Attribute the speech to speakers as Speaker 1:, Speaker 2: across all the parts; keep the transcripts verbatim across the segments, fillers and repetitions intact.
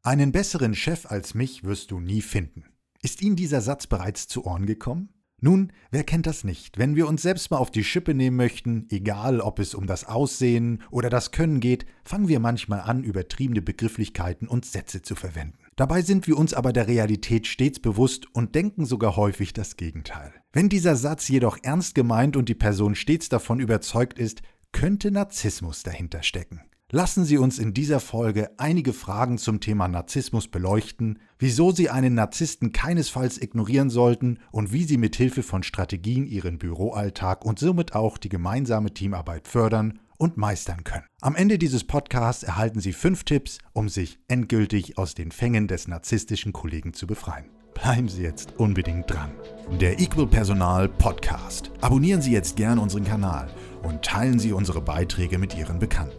Speaker 1: Einen besseren Chef als mich wirst du nie finden. Ist Ihnen dieser Satz bereits zu Ohren gekommen? Nun, wer kennt das nicht? Wenn wir uns selbst mal auf die Schippe nehmen möchten, egal ob es um das Aussehen oder das Können geht, fangen wir manchmal an, übertriebene Begrifflichkeiten und Sätze zu verwenden. Dabei sind wir uns aber der Realität stets bewusst und denken sogar häufig das Gegenteil. Wenn dieser Satz jedoch ernst gemeint und die Person stets davon überzeugt ist, könnte Narzissmus dahinter stecken. Lassen Sie uns in dieser Folge einige Fragen zum Thema Narzissmus beleuchten, wieso Sie einen Narzissten keinesfalls ignorieren sollten und wie Sie mit Hilfe von Strategien Ihren Büroalltag und somit auch die gemeinsame Teamarbeit fördern und meistern können. Am Ende dieses Podcasts erhalten Sie fünf Tipps, um sich endgültig aus den Fängen des narzisstischen Kollegen zu befreien. Bleiben Sie jetzt unbedingt dran. Der Equal Personal Podcast. Abonnieren Sie jetzt gern unseren Kanal und teilen Sie unsere Beiträge mit Ihren Bekannten.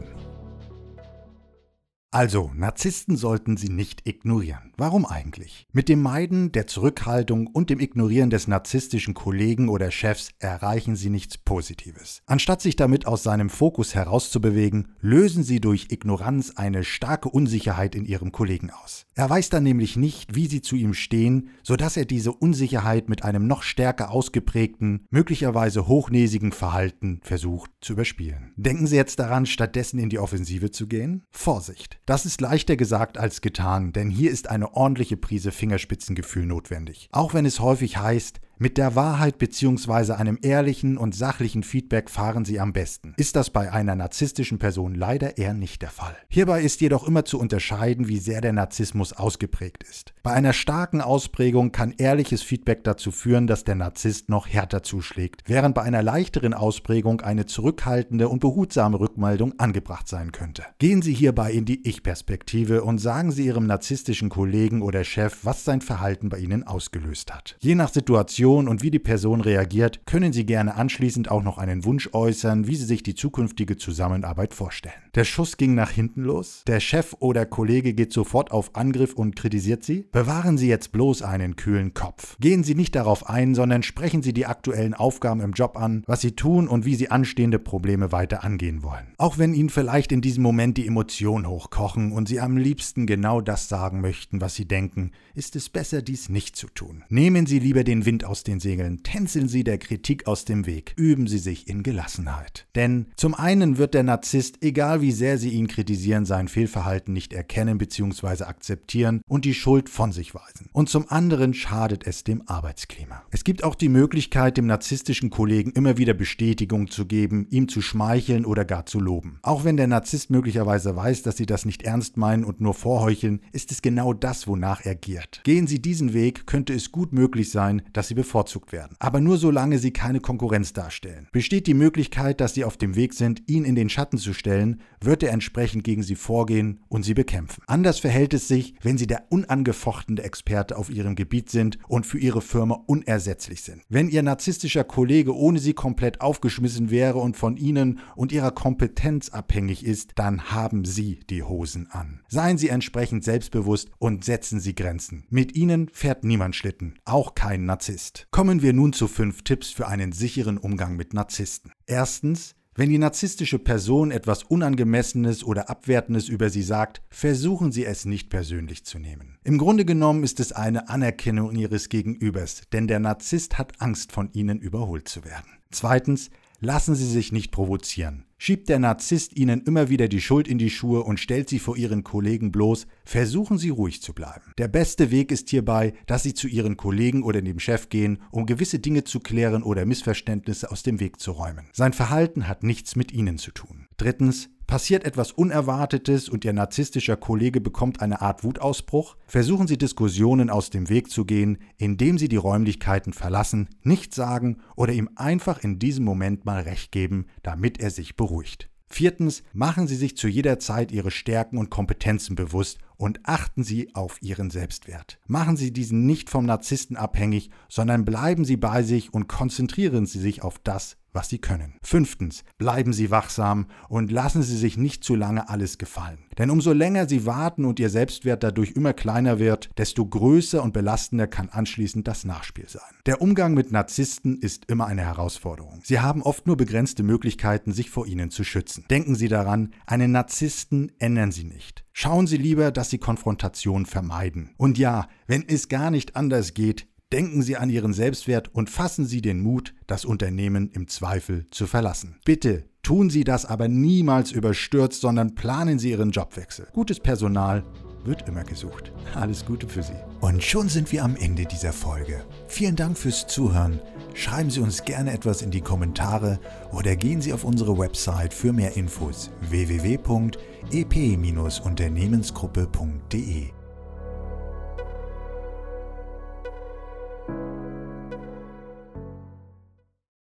Speaker 1: Also, Narzissten sollten Sie nicht ignorieren. Warum eigentlich? Mit dem Meiden, der Zurückhaltung und dem Ignorieren des narzisstischen Kollegen oder Chefs erreichen Sie nichts Positives. Anstatt sich damit aus seinem Fokus herauszubewegen, lösen Sie durch Ignoranz eine starke Unsicherheit in Ihrem Kollegen aus. Er weiß dann nämlich nicht, wie Sie zu ihm stehen, sodass er diese Unsicherheit mit einem noch stärker ausgeprägten, möglicherweise hochnäsigen Verhalten versucht zu überspielen. Denken Sie jetzt daran, stattdessen in die Offensive zu gehen? Vorsicht! Das ist leichter gesagt als getan, denn hier ist eine ordentliche Prise Fingerspitzengefühl notwendig. Auch wenn es häufig heißt, mit der Wahrheit bzw. einem ehrlichen und sachlichen Feedback fahren Sie am besten. Ist das bei einer narzisstischen Person leider eher nicht der Fall. Hierbei ist jedoch immer zu unterscheiden, wie sehr der Narzissmus ausgeprägt ist. Bei einer starken Ausprägung kann ehrliches Feedback dazu führen, dass der Narzisst noch härter zuschlägt, während bei einer leichteren Ausprägung eine zurückhaltende und behutsame Rückmeldung angebracht sein könnte. Gehen Sie hierbei in die Ich-Perspektive und sagen Sie Ihrem narzisstischen Kollegen oder Chef, was sein Verhalten bei Ihnen ausgelöst hat. Je nach Situation und wie die Person reagiert, können Sie gerne anschließend auch noch einen Wunsch äußern, wie Sie sich die zukünftige Zusammenarbeit vorstellen. Der Schuss ging nach hinten los? Der Chef oder Kollege geht sofort auf Angriff und kritisiert Sie? Bewahren Sie jetzt bloß einen kühlen Kopf. Gehen Sie nicht darauf ein, sondern sprechen Sie die aktuellen Aufgaben im Job an, was Sie tun und wie Sie anstehende Probleme weiter angehen wollen. Auch wenn Ihnen vielleicht in diesem Moment die Emotionen hochkochen und Sie am liebsten genau das sagen möchten, was Sie denken, ist es besser, dies nicht zu tun. Nehmen Sie lieber den Wind aus den Segeln, tänzeln Sie der Kritik aus dem Weg, üben Sie sich in Gelassenheit. Denn zum einen wird der Narzisst, egal wie sehr Sie ihn kritisieren, sein Fehlverhalten nicht erkennen bzw. akzeptieren und die Schuld von sich weisen. Und zum anderen schadet es dem Arbeitsklima. Es gibt auch die Möglichkeit, dem narzisstischen Kollegen immer wieder Bestätigung zu geben, ihm zu schmeicheln oder gar zu loben. Auch wenn der Narzisst möglicherweise weiß, dass Sie das nicht ernst meinen und nur vorheucheln, ist es genau das, wonach er giert. Gehen Sie diesen Weg, könnte es gut möglich sein, dass Sie bevorzugt werden. Aber nur solange Sie keine Konkurrenz darstellen. Besteht die Möglichkeit, dass Sie auf dem Weg sind, ihn in den Schatten zu stellen, wird er entsprechend gegen Sie vorgehen und Sie bekämpfen. Anders verhält es sich, wenn Sie der unangefochtene Experte auf Ihrem Gebiet sind und für Ihre Firma unersetzlich sind. Wenn Ihr narzisstischer Kollege ohne Sie komplett aufgeschmissen wäre und von Ihnen und Ihrer Kompetenz abhängig ist, dann haben Sie die Hosen an. Seien Sie entsprechend selbstbewusst und setzen Sie Grenzen. Mit Ihnen fährt niemand Schlitten, auch kein Narzisst. Kommen wir nun zu fünf Tipps für einen sicheren Umgang mit Narzissten. Erstens: Wenn die narzisstische Person etwas Unangemessenes oder Abwertendes über Sie sagt, versuchen Sie es nicht persönlich zu nehmen. Im Grunde genommen ist es eine Anerkennung Ihres Gegenübers, denn der Narzisst hat Angst, von Ihnen überholt zu werden. Zweitens: Lassen Sie sich nicht provozieren. Schiebt der Narzisst Ihnen immer wieder die Schuld in die Schuhe und stellt Sie vor Ihren Kollegen bloß, versuchen Sie ruhig zu bleiben. Der beste Weg ist hierbei, dass Sie zu Ihren Kollegen oder dem Chef gehen, um gewisse Dinge zu klären oder Missverständnisse aus dem Weg zu räumen. Sein Verhalten hat nichts mit Ihnen zu tun. Drittens: Passiert etwas Unerwartetes und Ihr narzisstischer Kollege bekommt eine Art Wutausbruch, versuchen Sie Diskussionen aus dem Weg zu gehen, indem Sie die Räumlichkeiten verlassen, nichts sagen oder ihm einfach in diesem Moment mal Recht geben, damit er sich beruhigt. Viertens: Machen Sie sich zu jeder Zeit Ihre Stärken und Kompetenzen bewusst und achten Sie auf Ihren Selbstwert. Machen Sie diesen nicht vom Narzissten abhängig, sondern bleiben Sie bei sich und konzentrieren Sie sich auf das, was sie können. Fünftens, bleiben Sie wachsam und lassen Sie sich nicht zu lange alles gefallen. Denn umso länger Sie warten und Ihr Selbstwert dadurch immer kleiner wird, desto größer und belastender kann anschließend das Nachspiel sein. Der Umgang mit Narzissten ist immer eine Herausforderung. Sie haben oft nur begrenzte Möglichkeiten, sich vor ihnen zu schützen. Denken Sie daran, einen Narzissten ändern Sie nicht. Schauen Sie lieber, dass Sie Konfrontation vermeiden. Und ja, wenn es gar nicht anders geht, denken Sie an Ihren Selbstwert und fassen Sie den Mut, das Unternehmen im Zweifel zu verlassen. Bitte tun Sie das aber niemals überstürzt, sondern planen Sie Ihren Jobwechsel. Gutes Personal wird immer gesucht. Alles Gute für Sie. Und schon sind wir am Ende dieser Folge. Vielen Dank fürs Zuhören. Schreiben Sie uns gerne etwas in die Kommentare oder gehen Sie auf unsere Website für mehr Infos w w w punkt e p Unternehmensgruppe punkt de.